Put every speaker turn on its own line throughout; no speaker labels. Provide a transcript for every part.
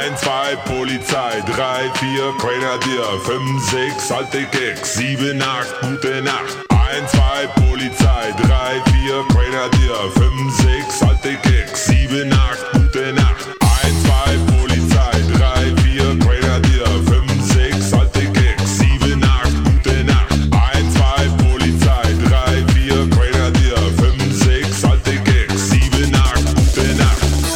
1, 2 Polizei, 3, 4 Grenadier, 5, 6 alte Gags, 7, 8 gute Nacht. 1, 2 Polizei, 3, 4 Grenadier, 5, 6 alte Gags, 7, 8 gute Nacht. 1, 2 Polizei, 3, 4 Grenadier, 5, 6 alte Gags, 7, 8 gute Nacht. 1, 2 Polizei, 3, 4 Grenadier, 5, 6 alte Gags, 7, 8 gute Nacht.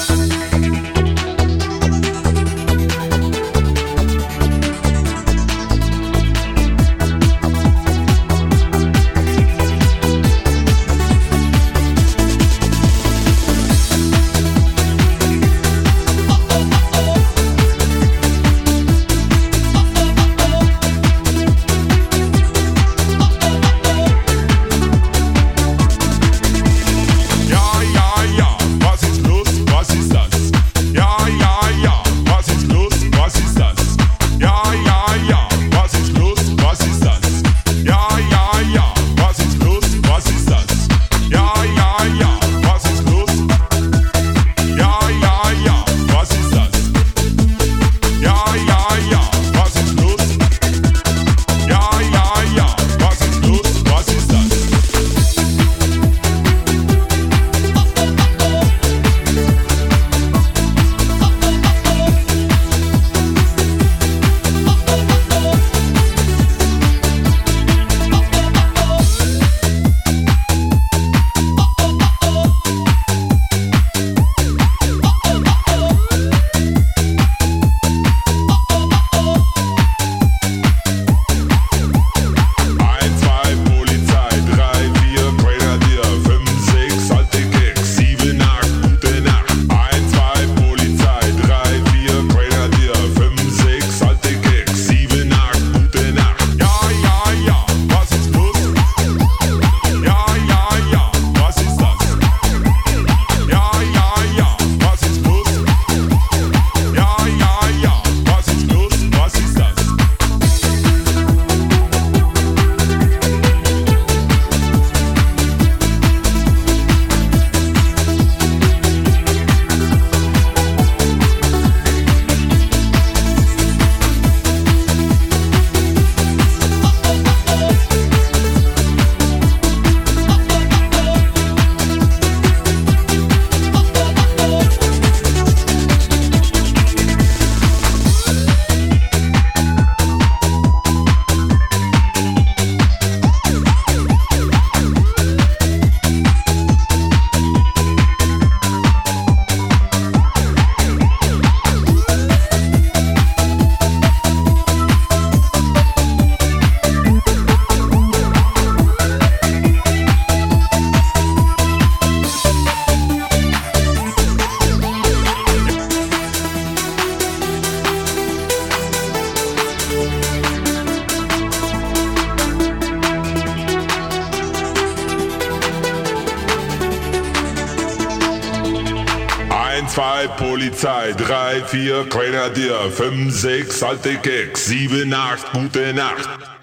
Zwei Polizei, 3, 4 Grenadier, 5, 6 alte Gags, 7, 8 gute Nacht.